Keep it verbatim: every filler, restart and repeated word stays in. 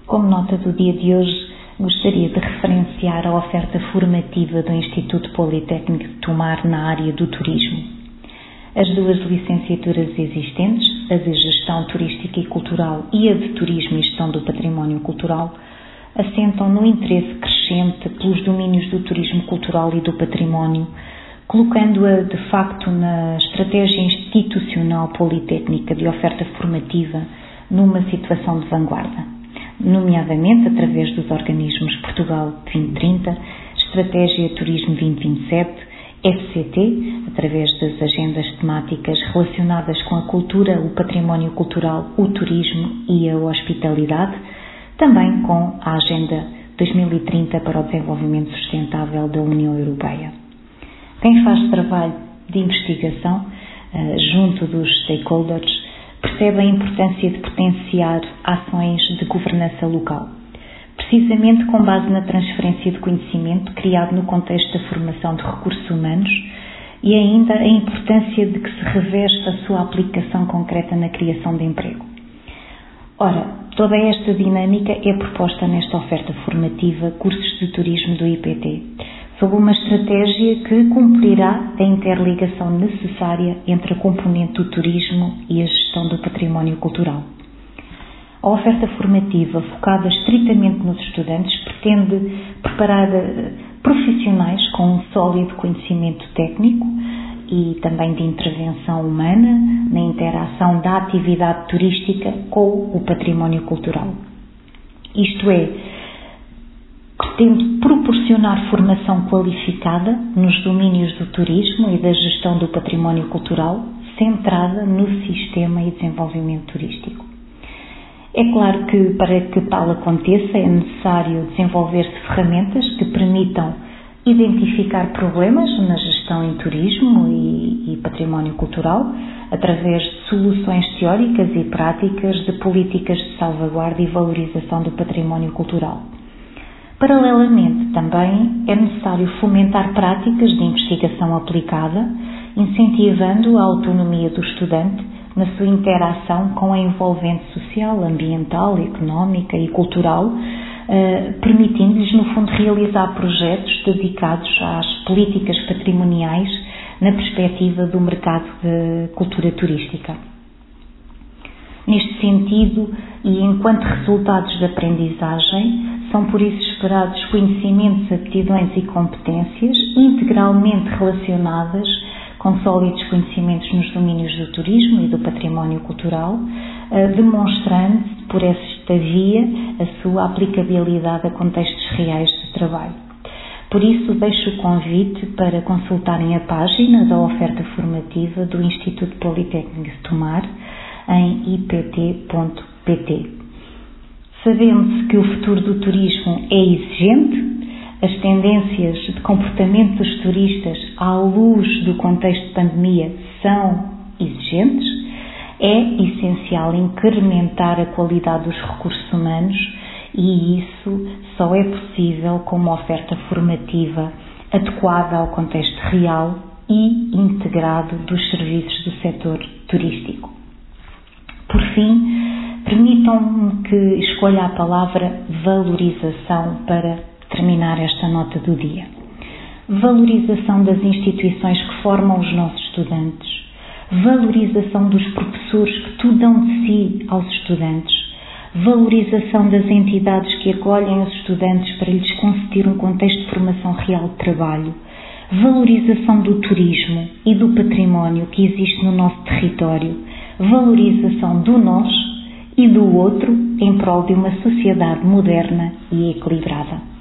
Como nota do dia de hoje, gostaria de referenciar a oferta formativa do Instituto Politécnico de Tomar na área do turismo. As duas licenciaturas existentes, a de Gestão Turística e Cultural e a de Turismo e Gestão do Património Cultural, assentam no interesse crescente pelos domínios do turismo cultural e do património, colocando-a, de facto, na estratégia institucional politécnica de oferta formativa numa situação de vanguarda, nomeadamente através dos organismos Portugal vinte trinta, Estratégia Turismo vinte vinte e sete, F C T, através das agendas temáticas relacionadas com a cultura, o património cultural, o turismo e a hospitalidade, também com a Agenda dois mil e trinta para o Desenvolvimento Sustentável da União Europeia. Quem faz trabalho de investigação junto dos stakeholders percebe a importância de potenciar ações de governança local, precisamente com base na transferência de conhecimento criado no contexto da formação de recursos humanos e ainda a importância de que se reveste a sua aplicação concreta na criação de emprego. Ora, toda esta dinâmica é proposta nesta oferta formativa Cursos de Turismo do I P T, sob uma estratégia que cumprirá a interligação necessária entre a componente do turismo e a gestão do património cultural. A oferta formativa, focada estritamente nos estudantes, pretende preparar profissionais com um sólido conhecimento técnico e também de intervenção humana na interação da atividade turística com o património cultural. Isto é, pretende proporcionar formação qualificada nos domínios do turismo e da gestão do património cultural, centrada no sistema e desenvolvimento turístico. É claro que, para que tal aconteça, é necessário desenvolver-se ferramentas que permitam identificar problemas na gestão em turismo e, e património cultural, através de soluções teóricas e práticas de políticas de salvaguarda e valorização do património cultural. Paralelamente, também é necessário fomentar práticas de investigação aplicada, incentivando a autonomia do estudante na sua interação com a envolvente social, ambiental, económica e cultural, eh, permitindo-lhes, no fundo, realizar projetos dedicados às políticas patrimoniais na perspectiva do mercado de cultura turística. Neste sentido, e enquanto resultados de aprendizagem, são por isso esperados conhecimentos, aptidões e competências integralmente relacionadas com sólidos conhecimentos nos domínios do turismo e do património cultural, demonstrando por esta via a sua aplicabilidade a contextos reais de trabalho. Por isso, deixo o convite para consultarem a página da oferta formativa do Instituto Politécnico de Tomar em i p t ponto p t. Sabendo-se que o futuro do turismo é exigente, as tendências de comportamento dos turistas à luz do contexto de pandemia são exigentes, é essencial incrementar a qualidade dos recursos humanos e isso só é possível com uma oferta formativa adequada ao contexto real e integrado dos serviços do setor turístico. Por fim, permitam-me que escolha a palavra valorização para terminar esta nota do dia. Valorização das instituições que formam os nossos estudantes, valorização dos professores que tudo dão de si aos estudantes, valorização das entidades que acolhem os estudantes para lhes conceder um contexto de formação real de trabalho, valorização do turismo e do património que existe no nosso território, valorização do nós e do outro em prol de uma sociedade moderna e equilibrada.